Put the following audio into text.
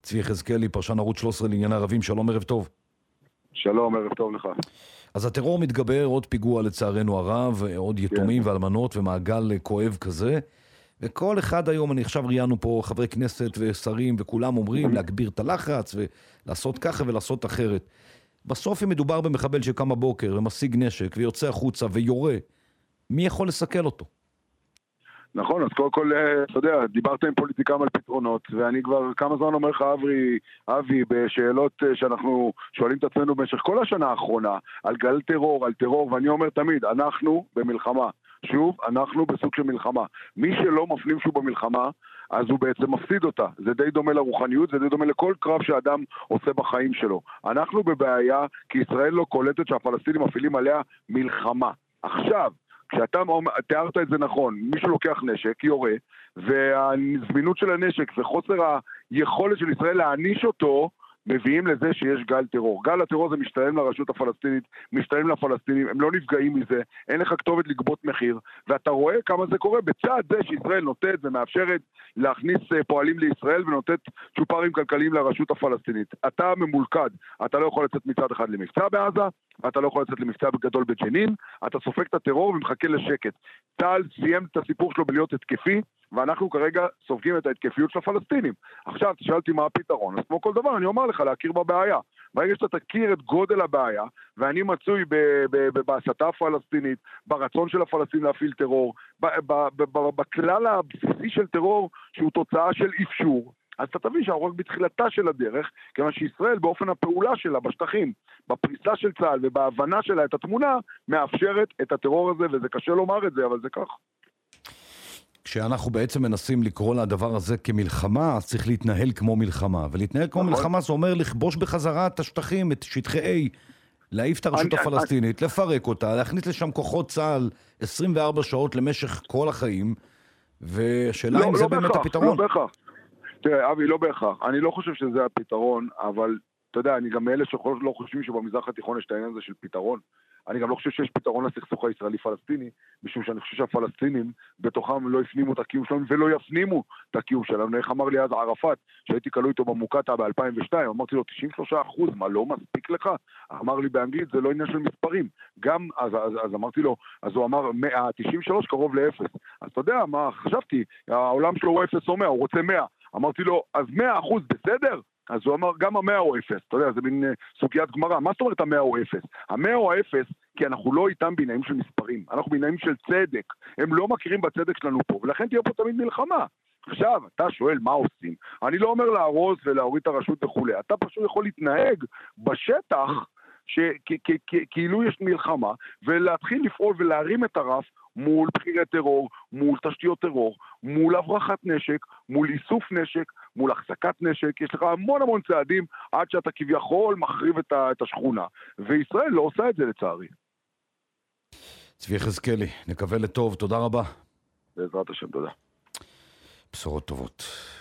צבי יחזקאלי, פרשן ערוץ 13 לענייני ערבים, שלום, ערב טוב. שלום, ערב טוב לך. אז הטרור מתגבר, עוד פיגוע לצערנו הרב, עוד יתומים ואלמנות ומעגל כואב כזה, וכל אחד היום, אני עכשיו ראיינו פה חברי כנסת ושרים, וכולם אומרים להגביר את הלחץ ולעשות ככה ולעשות אחרת. בסוף אם מדובר במחבל שקם בבוקר ומשיג נשק ויוצא החוצה ויורה, מי יכול לסכל אותו? נכון, אז קודם כל, אתה יודע, דיברת עם פוליטיקאים על פתרונות, ואני כבר כמה זמן אומר לך, אבי, בשאלות שאנחנו שואלים את עצמנו במשך כל השנה האחרונה, על גל טרור, על טרור, ואני אומר תמיד, אנחנו במלחמה. שוב, אנחנו בסוג של מלחמה. מי שלא מפנים שהוא במלחמה, אז הוא בעצם מפסיד אותה. זה די דומה לרוחניות, זה די דומה לכל קרב שאדם עושה בחיים שלו. אנחנו בבעיה, כי ישראל לא קולטת שהפלסטינים מפעילים עליה מלחמה. עכשיו, כשאתה תיארת את זה נכון, מישהו לוקח נשק, יורה, והזמינות של הנשק וחוסר היכולת של ישראל להעניש אותו, מביאים לזה שיש גל טרור. גל הטרור זה משתלם לרשות הפלסטינית, משתלם לפלסטינים, הם לא נפגעים מזה, אין לך כתובת לגבות מחיר, ואתה רואה כמה זה קורה בצד זה שישראל נותנת ומאפשרת להכניס פועלים לישראל ונותנת צ'ופרים כלכליים לרשות הפלסטינית. אתה ממולכד, אתה לא יכול לצאת מצד אחד למבצע בעזה, אתה לא יכול לצאת למבצע גדול בג'נין, אתה סופג את הטרור ומחכה לשקט. צה"ל סיים את הסיפור שלו בלהיות התקפי, ואנחנו כרגע סופגים את ההתקפיות של הפלסטינים. עכשיו, תשאלתי מה הפתרון, אז כמו כל דבר, אני אומר לך להכיר בבעיה. ברגע שאתה תכיר את גודל הבעיה, ואני מצוי בהסתה הפלסטינית, ברצון של הפלסטינים להפעיל טרור, בכלל הבסיסי של טרור, שהוא תוצאה של אפשור, אז אתה תבין שאנחנו רק בתחילתה של הדרך, כיוון שישראל באופן הפעולה שלה בשטחים, בפריסה של צה"ל ובהבנה שלה את התמונה, מאפשרת את הטרור הזה, וזה קשה לומר את זה, אבל זה כך. כשאנחנו בעצם מנסים לקרוא לדבר הזה כמלחמה, אז צריך להתנהל כמו מלחמה. ולהתנהל כמו מלחמה זה אומר לכבוש בחזרה את השטחים, את שטחי A, להעיף את הרשות הפלסטינית, לפרק אותה, להכניס לשם כוחות צה"ל 24 שעות למשך כל החיים, ושאלה אם זה באמת הפתרון. לא בהכרח. תראה, אבי, לא בהכרח. אני לא חושב שזה הפתרון, אבל אתה יודע, אני גם מאלה שלא חושבים שבמזרח התיכון יש את העניין הזה של פתרון. אני גם לא חושב שיש פתרון לסכסוך הישראלי-פלסטיני, משום שאני חושב שהפלסטינים בתוכם לא הפנימו את הקיום שלנו ולא יפנימו את הקיום שלנו. איך אמר לי אז ערפאת, שהייתי כלוא איתו במוקטעה ב-2002, אמרתי לו 93%, מה לא מספיק לך? אמר לי באנגלית, זה לא עניין של מספרים. גם, אז אמרתי לו, אז הוא אמר, 93 קרוב ל-0. אז אתה יודע מה, חשבתי, העולם שלו הוא 0 או 100, הוא רוצה 100. אמרתי לו, אז 100% בסדר? אז הוא אמר, גם 100 או 0, אתה יודע, זה מין סוגיית גמרא. מה זאת אומרת 100 או 0? 100 או 0, כי אנחנו לא איתם בעיניים של מספרים, אנחנו בעיניים של צדק. הם לא מכירים בצדק שלנו פה, ולכן תהיה פה תמיד מלחמה. עכשיו, אתה שואל מה עושים. אני לא אומר להרוס ולהוריד את הרשות וכולי. אתה פשוט יכול להתנהג בשטח, כאילו יש מלחמה, ולהתחיל לפעול ולהרים את הרף מול בחירי טרור, מול תשתיות טרור, מול הברחת נשק, מול איסוף נשק, מול החזקת נשק. יש לך המון צעדים עד שאתה כביכול מחריב את השכונה, וישראל לא עושה את זה לצערי. צבי יחזקאלי, נקווה לטוב, תודה רבה. בעזרת השם, תודה. בשורות טובות.